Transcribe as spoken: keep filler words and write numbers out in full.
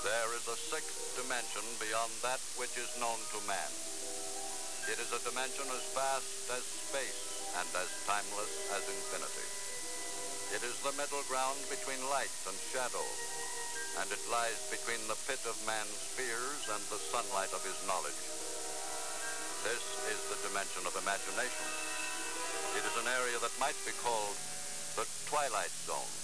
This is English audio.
There is a sixth dimension beyond that which is known to man. It is a dimension as vast as space and as timeless as infinity. It is the middle ground between light and shadow, and it lies between the pit of man's fears and the sunlight of his knowledge. This is the dimension of imagination. It is an area that might be called the Twilight Zone.